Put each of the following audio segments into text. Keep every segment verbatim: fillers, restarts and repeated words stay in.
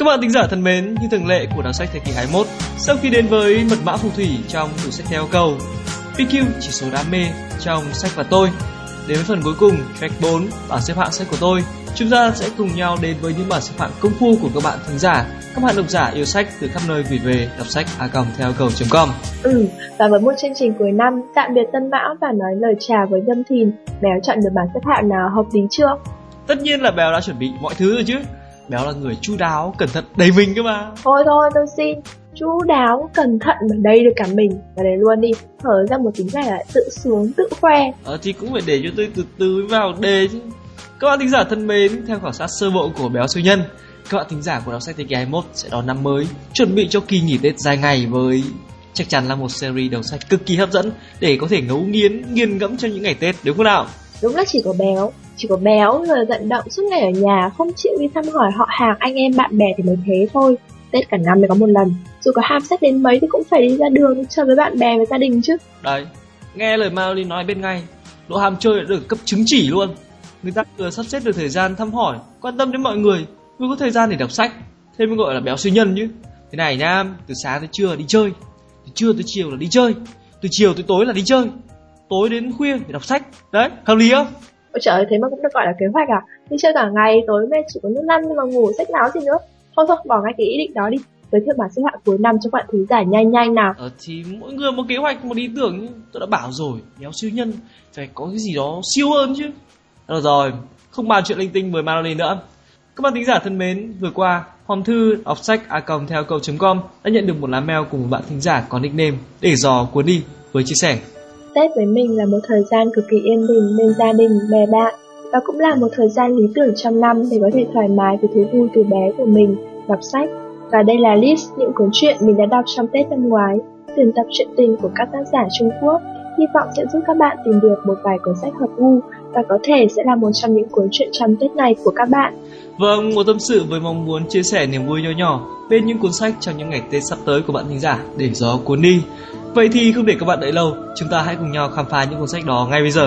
Các bạn thính giả thân mến, như thường lệ của Đọc sách Thế kỷ hai mươi mốt, sau khi đến với mật mã phù thủy trong tủ sách theo cầu, pê quy chỉ số đam mê trong sách và tôi, đến với phần cuối cùng, track bốn, bảng xếp hạng sách của tôi, chúng ta sẽ cùng nhau đến với những bảng xếp hạng công phu của các bạn thính giả, các bạn độc giả yêu sách từ khắp nơi gửi về đọc sách a còng theo cầu chấm com. Ừ, và với một chương trình cuối năm, tạm biệt Tân Mão và nói lời chào với Nhâm Thìn, Béo chọn được bảng xếp hạng nào hợp lý chưa? Tất nhiên là Béo đã chuẩn bị mọi thứ rồi chứ. Béo là người chu đáo, cẩn thận đầy mình cơ mà. Thôi thôi tôi xin, chu đáo, cẩn thận mà đầy được cả mình. Và đấy luôn đi, hở ra một tính này là tự sướng, tự khoe. Ờ thì cũng phải để cho tôi từ từ mới vào đề chứ. Các bạn thính giả thân mến, theo khảo sát sơ bộ của Béo Siêu Nhân, các bạn thính giả của Đọc sách Thế kỷ hai mươi mốt sẽ đón năm mới, chuẩn bị cho kỳ nghỉ Tết dài ngày với chắc chắn là một series đầu sách cực kỳ hấp dẫn để có thể ngấu nghiến, nghiền ngẫm cho những ngày Tết, đúng không nào? Đúng là chỉ có Béo, chỉ có Béo rồi vận động suốt ngày ở nhà, không chịu đi thăm hỏi họ hàng, anh em, bạn bè thì mới thế thôi. Tết cả năm mới có một lần, dù có ham sách đến mấy thì cũng phải đi ra đường chơi với bạn bè với gia đình chứ. Đấy, nghe lời Madeline nói bên ngay, độ ham chơi đã được cấp chứng chỉ luôn. Người ta vừa sắp xếp được thời gian thăm hỏi, quan tâm đến mọi người, vừa có thời gian để đọc sách, thế mới gọi là béo siêu nhân chứ. Thế này nhá, từ sáng tới trưa là đi chơi, từ trưa tới chiều là đi chơi, từ chiều tới tối là đi chơi, tối đến khuya để đọc sách. Đấy, hợp lý không? Ôi trời ơi, thế mà cũng được gọi là kế hoạch à? Đi chơi cả ngày, tối mẹ chỉ có nước lăn nhưng mà ngủ sách láo gì nữa. Thôi thôi, bỏ ngay cái ý định đó đi. Giới thiệu bảng xếp hạng cuối năm cho bạn thính giả nhanh nhanh nào. Ờ thì mỗi người một kế hoạch, một ý tưởng. Tôi đã bảo rồi, béo siêu nhân phải có cái gì đó siêu hơn chứ. Được rồi, không bàn chuyện linh tinh với Madeline nữa. Các bạn thính giả thân mến, vừa qua hòm thư đọc sách a còng theo cầu chấm com đã nhận được một lá mail của một bạn thính giả có nickname để dò cuốn đi với chia sẻ: Tết với mình là một thời gian cực kỳ yên bình bên gia đình, bè bạn, và cũng là một thời gian lý tưởng trong năm để có thể thoải mái với thú vui từ bé của mình, đọc sách. Và đây là list những cuốn truyện mình đã đọc trong Tết năm ngoái, tuyển tập truyện tình của các tác giả Trung Quốc. Hy vọng sẽ giúp các bạn tìm được một vài cuốn sách hợp gu và có thể sẽ là một trong những cuốn truyện trong Tết này của các bạn. Vâng, một tâm sự với mong muốn chia sẻ niềm vui nho nhỏ bên những cuốn sách trong những ngày Tết sắp tới của bạn thính giả để gió cuốn đi. Vậy thì không để các bạn đợi lâu, chúng ta hãy cùng nhau khám phá những cuốn sách đó ngay bây giờ.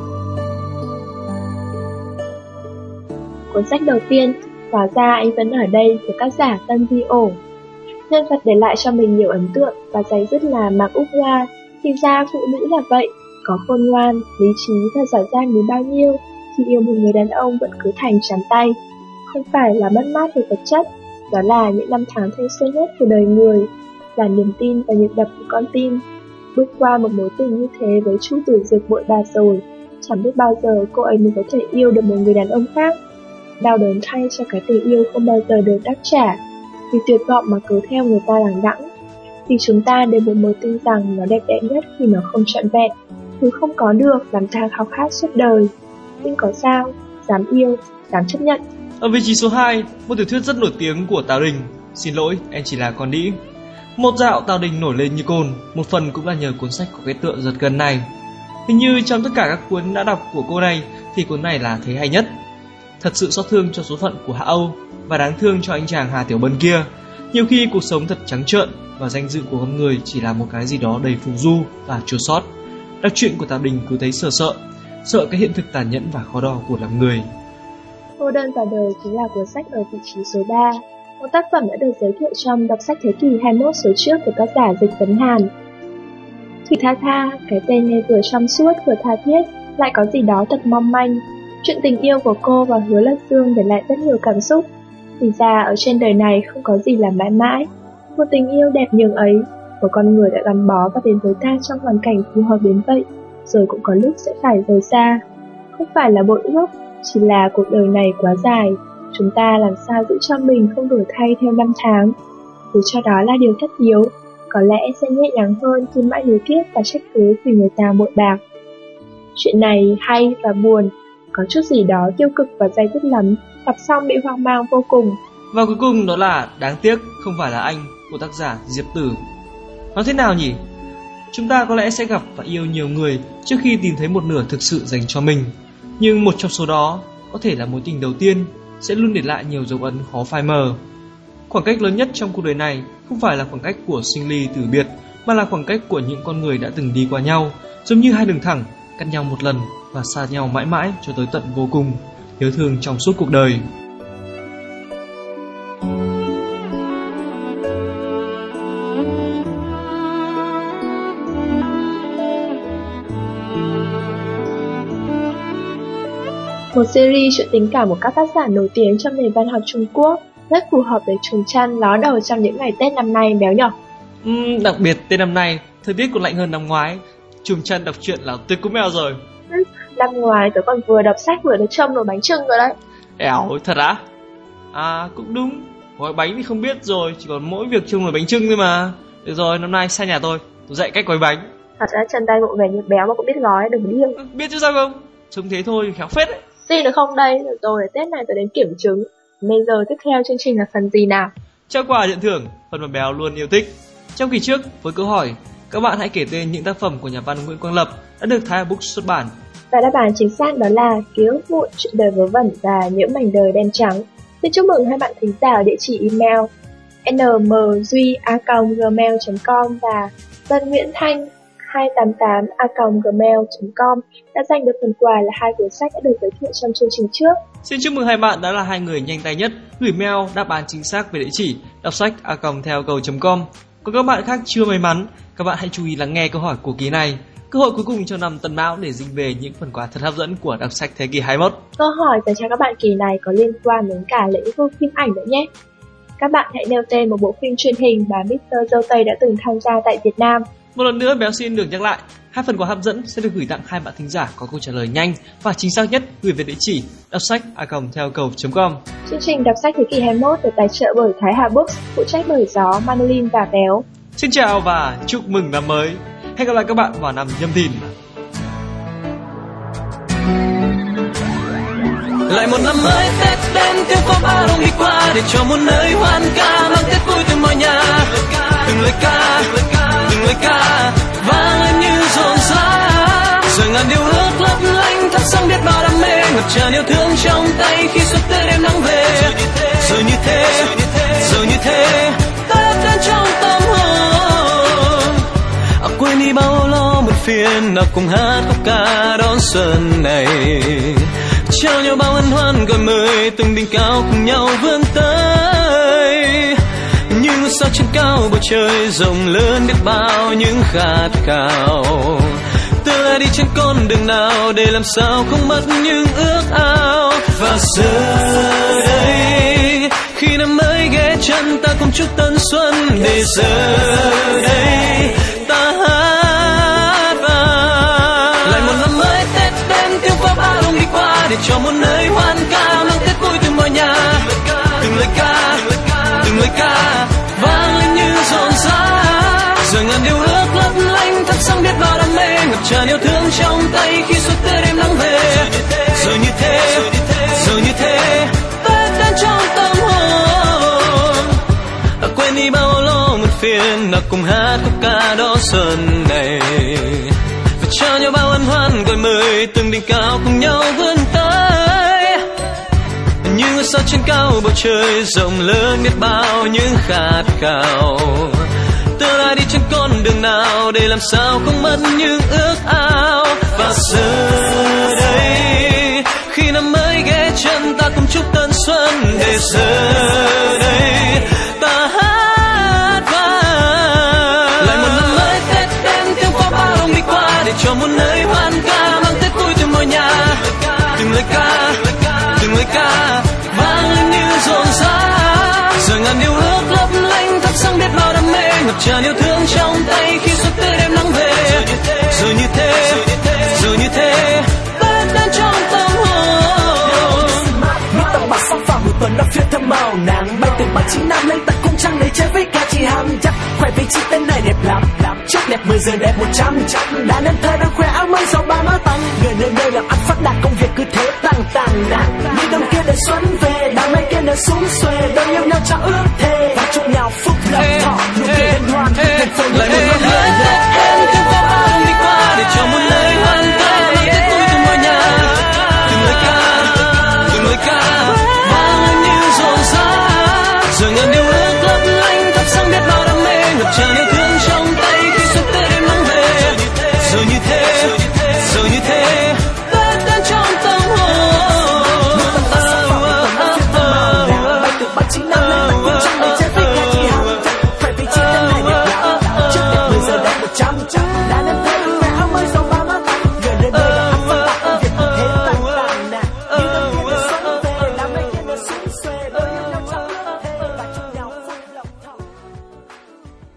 Cuốn sách đầu tiên, Hóa ra anh vẫn ở đây, của tác giả Tân Di Ổ. Nhân vật để lại cho mình nhiều ấn tượng và dày dứt là Mạc Úc Hoa. Thì ra phụ nữ là vậy, có khôn ngoan, lý trí và giỏi giang đến bao nhiêu, khi yêu một người đàn ông vẫn cứ thành trắng tay. Không phải là mất mát về vật chất, đó là những năm tháng thanh xuân nhất của đời người, là niềm tin và nhịp đập của con tim. Bước qua một mối tình như thế với Chu Tử Dực vội bà rồi, chẳng biết bao giờ cô ấy mới có thể yêu được một người đàn ông khác. Đau đớn thay cho cái tình yêu không bao giờ được đáp trả, vì tuyệt vọng mà cứ theo người ta đằng đẵng. Vì chúng ta đều một mối tin rằng nó đẹp đẽ nhất khi nó không trọn vẹn, thứ không có được làm ta khao khát suốt đời. Nhưng có sao, dám yêu, dám chấp nhận. Ở vị trí số hai, một tiểu thuyết rất nổi tiếng của Tào Đình, Xin lỗi, em chỉ là con đĩ. Một dạo Tào Đình nổi lên như cồn, một phần cũng là nhờ cuốn sách có cái tựa giật gân này. Hình như trong tất cả các cuốn đã đọc của cô này thì cuốn này là thấy hay nhất. Thật sự xót thương cho số phận của Hạ Âu và đáng thương cho anh chàng Hà Tiểu Bân kia. Nhiều khi cuộc sống thật trắng trợn và danh dự của con người chỉ là một cái gì đó đầy phù du và chua xót. Đọc truyện của Tào Đình cứ thấy sợ sợ, sợ cái hiện thực tàn nhẫn và khó đo của làm người. Cô đơn vào đời chính là cuốn sách ở vị trí số ba. Một tác phẩm đã được giới thiệu trong Đọc sách Thế kỷ hai mươi mốt số trước của tác giả Dịch Vấn Hàn. Thủy Tha Tha, cái tên nghe vừa trong suốt vừa tha thiết, lại có gì đó thật mong manh. Chuyện tình yêu của cô và Hứa Lật Dương để lại rất nhiều cảm xúc. Thì ra ở trên đời này không có gì là mãi mãi. Một tình yêu đẹp nhường ấy, một con người đã gắn bó và đến với ta trong hoàn cảnh phù hợp đến vậy, rồi cũng có lúc sẽ phải rời xa. Không phải là bội ước, chỉ là cuộc đời này quá dài, chúng ta làm sao giữ cho mình không đổi thay theo năm tháng. Dù cho đó là điều tất yếu, có lẽ sẽ nhẹ nhàng hơn khi mãi nối tiếc và trách cứ vì người ta bội bạc. Chuyện này hay và buồn, có chút gì đó tiêu cực và dai dứt lắm, đọc xong bị hoang mang vô cùng. Và cuối cùng đó là Đáng tiếc không phải là anh của tác giả Diệp Tử. Nói thế nào nhỉ? Chúng ta có lẽ sẽ gặp và yêu nhiều người trước khi tìm thấy một nửa thực sự dành cho mình. Nhưng một trong số đó, có thể là mối tình đầu tiên, sẽ luôn để lại nhiều dấu ấn khó phai mờ. Khoảng cách lớn nhất trong cuộc đời này không phải là khoảng cách của sinh ly tử biệt, mà là khoảng cách của những con người đã từng đi qua nhau, giống như hai đường thẳng, cắt nhau một lần và xa nhau mãi mãi cho tới tận vô cùng, nhớ thương trong suốt cuộc đời. Một series chuyện tình cảm của các tác giả nổi tiếng trong nền văn học Trung Quốc, rất phù hợp để trùng chăn ló đầu trong những ngày Tết năm nay béo nhỏ. Uhm, đặc biệt Tết năm nay, thời tiết còn lạnh hơn năm ngoái, trùng chăn đọc truyện là tuyệt cú mèo rồi. Ừ, năm ngoái tớ còn vừa đọc sách vừa được trông nồi bánh chưng rồi đấy. Ẻo, thật á? À, cũng đúng, gói bánh thì không biết rồi, chỉ còn mỗi việc trông nồi bánh chưng thôi mà. Được rồi, năm nay sang nhà tôi, tôi dạy cách gói bánh. Thật ra chân tay bộ về như béo mà cũng biết gói, đừng điên. À, biết chứ sao không, trông thế thôi, khéo phết đấy. Xin được không đây, được rồi, Tết này tớ đến kiểm chứng. Bây giờ tiếp theo chương trình là phần gì nào? Trao quà nhận thưởng, phần mà béo luôn yêu thích. Trong kỳ trước, với câu hỏi, các bạn hãy kể tên những tác phẩm của nhà văn Nguyễn Quang Lập đã được Thái Hà Books xuất bản. Và đáp án chính xác đó là Ký ức vụn, Chuyện đời vớ vẩn và Những mảnh đời đen trắng. Xin chúc mừng hai bạn thính giả ở địa chỉ email n m duy a còng gmail chấm com và Tân Nguyễn Thanh hai tám tám a còng gmail chấm com đã giành được phần quà là hai cuốn sách đã được giới thiệu trong chương trình trước. Xin chúc mừng hai bạn đã là hai người nhanh tay nhất gửi mail đáp án chính xác về địa chỉ đọc sách a còng theo cầu chấm com. Còn các bạn khác chưa may mắn, các bạn hãy chú ý lắng nghe câu hỏi của kỳ này, cơ hội cuối cùng cho năm Tân Mão để giành về những phần quà thật hấp dẫn của đọc sách thế kỷ hai mươi mốt. Câu hỏi dành cho các bạn kỳ này có liên quan đến cả lĩnh vực phim ảnh nữa nhé. Các bạn hãy nêu tên một bộ phim truyền hình mà mít tơ Dâu Tây đã từng tham gia tại Việt Nam. Một lần nữa béo xin được nhắc lại, hai phần quà hấp dẫn sẽ được gửi tặng hai bạn thính giả có câu trả lời nhanh và chính xác nhất gửi về địa chỉ đọc sách a còng theo cầu chấm com. Chương trình đọc sách thế kỷ hai mươi mốt được tài trợ bởi Thái Hà Books, phụ trách bởi Gió, Manolin và Béo. Xin chào và chúc mừng năm mới. Hẹn gặp lại các bạn vào năm Nhâm Thìn. Lại một năm mới Tết đến, tiếng pháo ba đông đi qua để cho một nơi hoan ca mang Tết vui từ mọi nhà. Từng lời ca, từng lời ca vang lên như rộn rã. Rồi ngàn điều ước lấp lánh thắp sáng biết bao đam mê, ngập tràn yêu thương trong tay khi xuân tươi đêm nắng về. Rồi như thế, rồi như thế Tết đến trong tâm hồn. À, quên đi bao lo một phiền, nào cùng hát khúc ca đón xuân này. Trao nhau bao ân hoan gọi mời, từng đỉnh cao cùng nhau vươn tới. Như ngôi sao trên cao bầu trời rộng lớn biết bao những khát khao. Tương lai đi trên con đường nào để làm sao không mất những ước ao. Và giờ đây khi năm mới ghé chân ta cùng chúc tân xuân. Để giờ đây ta hát vang lại một năm mới Tết đến, tiếng pháo ba đông đi qua để cho một nơi hoan ca mang Tết vui từ mọi nhà. Từng lời ca, từng lời ca vang lên như rộn rã. Rồi ngàn điều ước lấp lánh thắp sáng biết bao đam mê, ngập tràn yêu thương trong tay khi xuân tươi đêm nắng về. Rồi như thế, rồi như thế Tết đến trong tâm hồn. À, quên đi bao lo muộn phiền, nào cùng hát khúc ca đón xuân này. Và trao nhau bao ân hoan gọi mời, từng đỉnh cao cùng nhau vươn tới. Như ngôi sao trên cao bầu trời rộng lớn biết bao những khát khao. Tương lai đi trên con đường nào để làm sao không mất những ước ao. Và giờ đây khi năm mới ghé chân ta cùng chúc tân xuân. Để giờ đây ta hát vang lại một năm mới Tết đến, tiếng pháo ba đông đi qua để cho một nơi hoan ca mang Tết vui từ mọi nhà. Từng lời ca, từng lời ca vang lên như rộn rã. Rồi ngàn điều ước lấp lánh thắp sáng biết bao đam mê, ngập tràn yêu thương trong tay khi xuân tươi đêm nắng về. Rồi như thế, rồi như thế Tết đến trong tâm hồn. Những tầng bạc sóng vào một tuần đã phiêu thơm màu nắng, bay từ bắc chí nam lên tận cung trăng để chơi với cả chị hàm chắc khỏe vì chị tên này đẹp lắm. Chúc đẹp mười giờ đẹp một trăm trăm đã nên thơ đang khoe áo mới giàu ba má tăng. Người nơi nơi làm ăn phát đạt công việc cứ thế tăng tăng nặng. Như đông kia để xuân về đám mây kia để xuống xuề đôi yêu nhau trao ước